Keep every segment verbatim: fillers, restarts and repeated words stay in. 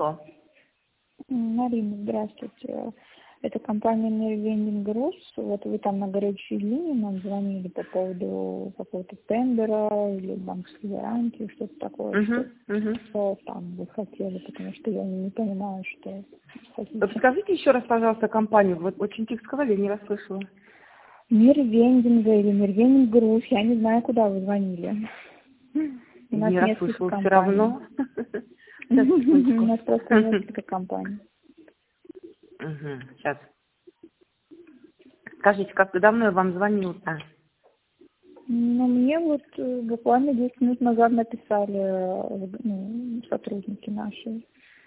Алло. Марина, здравствуйте. Это компания Мир Груз. Вот вы там на горячей линии нам звонили по поводу какого-то тендера или банковской гарантии, что-то такое, Угу, что, угу. что там вы хотели, потому что я не понимаю, что хотите. Подскажите еще раз, пожалуйста, компанию. Вот очень тихо сказали, я не расслышала. Мир вендинга или Мир вендинг Груз. Я не знаю, куда вы звонили. У нас Не несколько расслышала компаний. все равно. У нас просто несколько компаний. Сейчас. Скажите, как давно я вам звонила-то? Ну, мне вот э, буквально десять минут назад написали э, ну, сотрудники наши.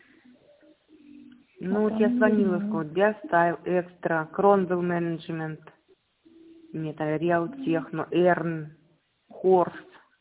Ну, А вот там я не звонила знаю. в Биостайл, Экстра, Кронвелл Менеджмент, нет, Реал Техно, Эрн, Хорс.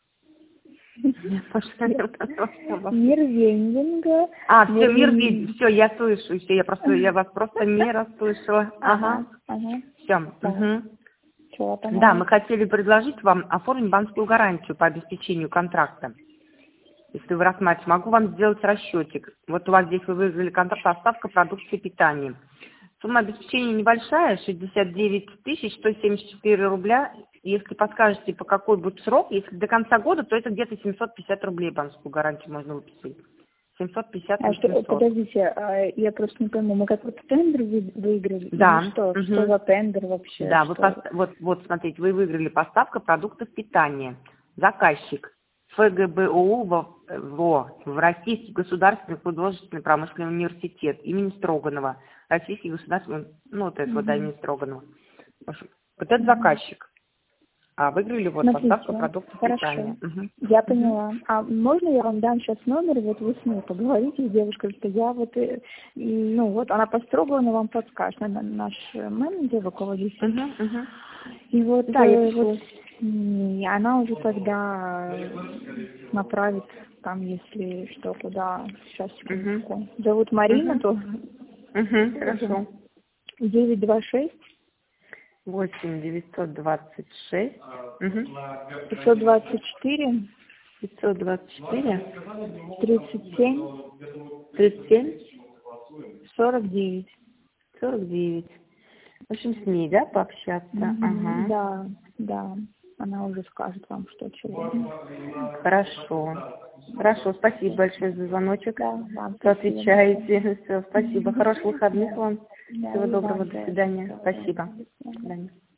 Мир вендинга. А, все, мир видит, все, я слышу, все, я просто, я вас просто не расслышала. Ага, ага. все. Угу. Да, мы хотели предложить вам оформить банковскую гарантию по обеспечению контракта. Если вы рассматриваете, могу вам сделать расчетик. Вот у вас здесь вы выиграли контракт доставка продукции питания. Сумма обеспечения небольшая, шестьдесят девять тысяч сто семьдесят четыре рубля. Если подскажете, по какой будет срок, если до конца года, то это где-то семьсот пятьдесят рублей банковскую гарантию можно выписать. семьсот пятьдесят А что, восемьсот. подождите, а я просто не пойму, мы какой-то тендер вы- выиграли? Да. Или что? Угу. Что за тендер вообще? Да, что? вы пост... вот, вот смотрите, вы выиграли поставка продуктов питания. Заказчик ФГБУ во, во, в Российский государственный художественный промышленный университет имени Строганова. Российский государственный, ну вот это Угу. вот да, имени Строганова. В общем, вот это заказчик. А выиграли вот Смотрите, поставка продуктов хорошо. питания. Угу. Я поняла. А можно я вам дам сейчас номер, и вот вы с ней поговорите, с девушкой, что я вот, э, ну вот, она по Строгану вам подскажет, она наш менеджер, руководитель. Угу, угу. И вот, Да, я э, пишу. вот и она уже тогда направит там, если что, куда, сейчас, секундочку. Угу. Зовут Марина, Угу. то Угу. Хорошо. девять два шесть восемь девятьсот двадцать шесть. Угу. пятьсот двадцать четыре пятьсот двадцать четыре. тридцать семь тридцать семь. сорок девять. сорок девять. В общем, с ней, да, пообщаться? Mm-hmm. Ага. Да, да. Она уже скажет вам, что чего. Хорошо. Хорошо, спасибо большое за звоночек. Да, да, что отвечаете. Все, спасибо. Хороших выходных вам. Да, Всего доброго. вам, До да. свидания. Да, Спасибо. да, До свидания.